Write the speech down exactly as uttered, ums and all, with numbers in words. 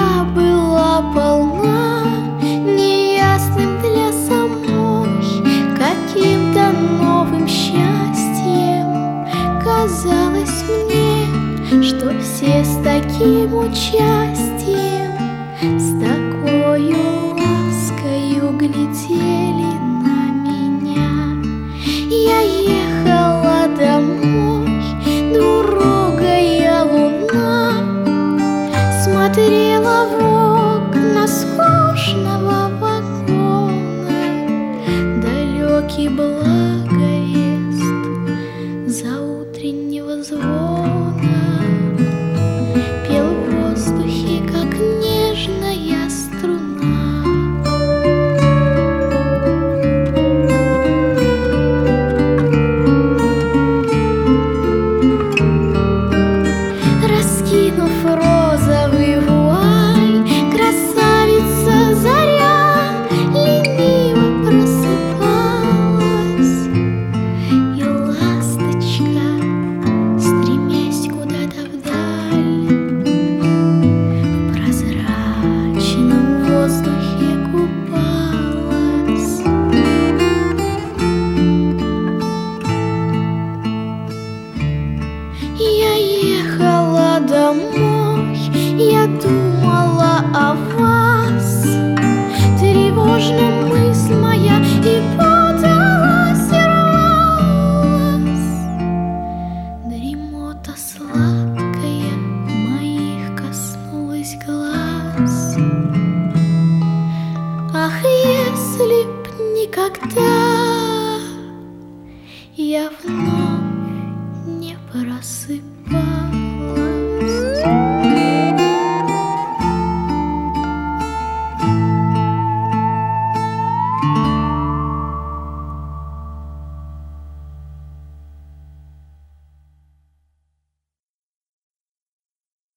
душа была полна неясным для самой каким-то новым счастьем. Казалось мне, что все с таким участием, с такою ласкою глядели на меня. Я ехала домой, двурогая луна смотрела в окна скучного вагона. Далекий благовест заутреннего звона пел в воздухе, как нежная струна. Раскинув розовый вуаль, красавица заря лениво просыпалась, и ласточка, стремясь куда-то вдаль, в прозрачном воздухе купалась. Я ехала домой, я думала о вас. Тревожно мысль моя и путалась, и рвалась. Дремота сладкая моих коснулась глаз. Ах, если б никогда я вновь